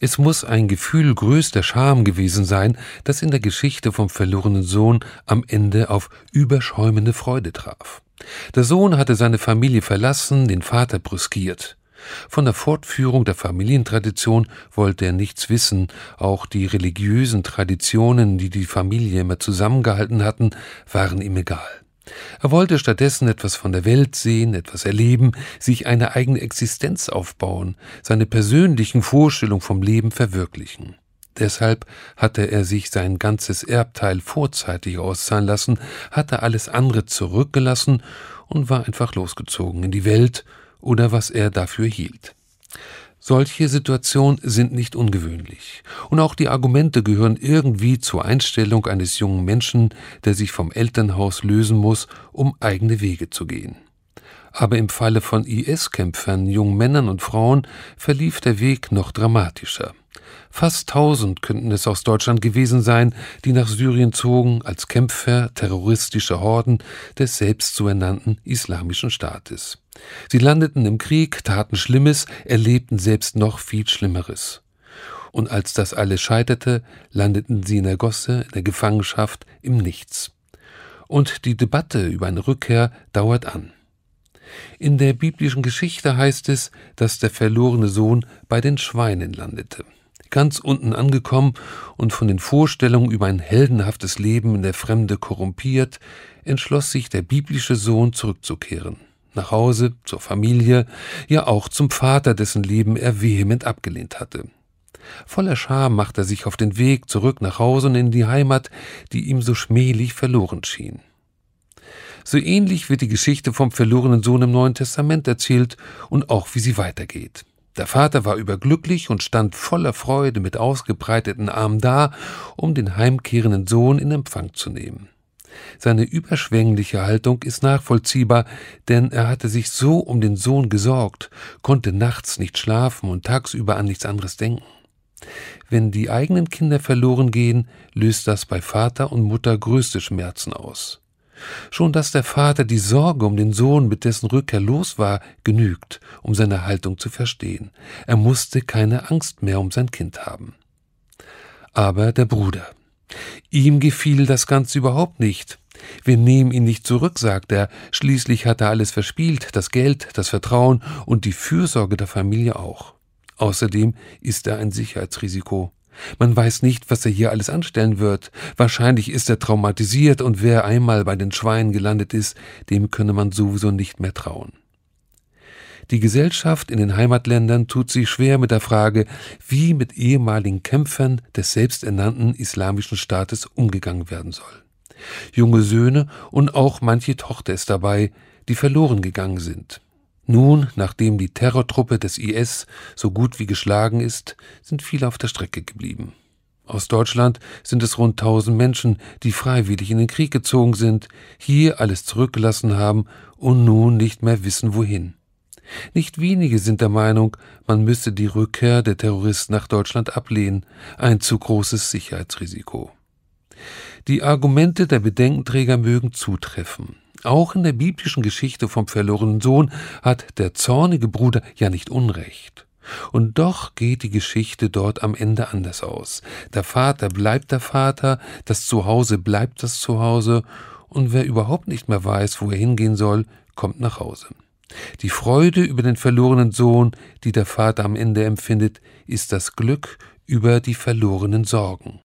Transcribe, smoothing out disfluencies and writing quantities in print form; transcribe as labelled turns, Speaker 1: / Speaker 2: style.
Speaker 1: Es muss ein Gefühl größter Scham gewesen sein, das in der Geschichte vom verlorenen Sohn am Ende auf überschäumende Freude traf. Der Sohn hatte seine Familie verlassen, den Vater brüskiert. Von der Fortführung der Familientradition wollte er nichts wissen, auch die religiösen Traditionen, die die Familie immer zusammengehalten hatten, waren ihm egal. Er wollte stattdessen etwas von der Welt sehen, etwas erleben, sich eine eigene Existenz aufbauen, seine persönlichen Vorstellungen vom Leben verwirklichen. Deshalb hatte er sich sein ganzes Erbteil vorzeitig auszahlen lassen, hatte alles andere zurückgelassen und war einfach losgezogen in die Welt oder was er dafür hielt. Solche Situationen sind nicht ungewöhnlich. Und auch die Argumente gehören irgendwie zur Einstellung eines jungen Menschen, der sich vom Elternhaus lösen muss, um eigene Wege zu gehen. Aber im Falle von IS-Kämpfern, jungen Männern und Frauen, verlief der Weg noch dramatischer. Fast 1000 könnten es aus Deutschland gewesen sein, die nach Syrien zogen als Kämpfer terroristischer Horden des selbst so ernannten Islamischen Staates. Sie landeten im Krieg, taten Schlimmes, erlebten selbst noch viel Schlimmeres. Und als das alles scheiterte, landeten sie in der Gosse, in der Gefangenschaft, im Nichts. Und die Debatte über eine Rückkehr dauert an. In der biblischen Geschichte heißt es, dass der verlorene Sohn bei den Schweinen landete. Ganz unten angekommen und von den Vorstellungen über ein heldenhaftes Leben in der Fremde korrumpiert, entschloss sich der biblische Sohn zurückzukehren. Nach Hause, zur Familie, ja auch zum Vater, dessen Leben er vehement abgelehnt hatte. Voller Scham machte er sich auf den Weg zurück nach Hause und in die Heimat, die ihm so schmählich verloren schien. So ähnlich wird die Geschichte vom verlorenen Sohn im Neuen Testament erzählt und auch wie sie weitergeht. Der Vater war überglücklich und stand voller Freude mit ausgebreiteten Armen da, um den heimkehrenden Sohn in Empfang zu nehmen. Seine überschwängliche Haltung ist nachvollziehbar, denn er hatte sich so um den Sohn gesorgt, konnte nachts nicht schlafen und tagsüber an nichts anderes denken. Wenn die eigenen Kinder verloren gehen, löst das bei Vater und Mutter größte Schmerzen aus. Schon dass der Vater die Sorge um den Sohn, mit dessen Rückkehr los war, genügt, um seine Haltung zu verstehen. Er musste keine Angst mehr um sein Kind haben. Aber der Bruder. Ihm gefiel das Ganze überhaupt nicht. Wir nehmen ihn nicht zurück, sagt er. Schließlich hat er alles verspielt, das Geld, das Vertrauen und die Fürsorge der Familie auch. Außerdem ist er ein Sicherheitsrisiko. Man weiß nicht, was er hier alles anstellen wird. Wahrscheinlich ist er traumatisiert und wer einmal bei den Schweinen gelandet ist, dem könne man sowieso nicht mehr trauen. Die Gesellschaft in den Heimatländern tut sich schwer mit der Frage, wie mit ehemaligen Kämpfern des selbsternannten Islamischen Staates umgegangen werden soll. Junge Söhne und auch manche Tochter ist dabei, die verloren gegangen sind. Nun, nachdem die Terrortruppe des IS so gut wie geschlagen ist, sind viele auf der Strecke geblieben. Aus Deutschland sind es rund 1000 Menschen, die freiwillig in den Krieg gezogen sind, hier alles zurückgelassen haben und nun nicht mehr wissen, wohin. Nicht wenige sind der Meinung, man müsse die Rückkehr der Terroristen nach Deutschland ablehnen, ein zu großes Sicherheitsrisiko. Die Argumente der Bedenkenträger mögen zutreffen. Auch in der biblischen Geschichte vom verlorenen Sohn hat der zornige Bruder ja nicht Unrecht. Und doch geht die Geschichte dort am Ende anders aus. Der Vater bleibt der Vater, das Zuhause bleibt das Zuhause und wer überhaupt nicht mehr weiß, wo er hingehen soll, kommt nach Hause. Die Freude über den verlorenen Sohn, die der Vater am Ende empfindet, ist das Glück über die verlorenen Sorgen.